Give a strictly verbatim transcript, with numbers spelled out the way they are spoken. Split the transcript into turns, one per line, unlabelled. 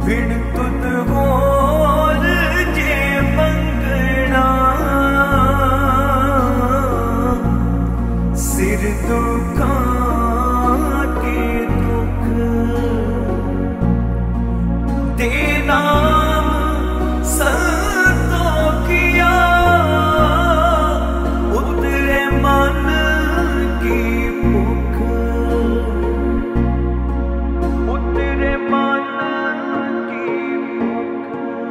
बिन तुद होर जे मंगना सिर दुखां के दुख दे नाम संतों किया उतरे मन की भूख।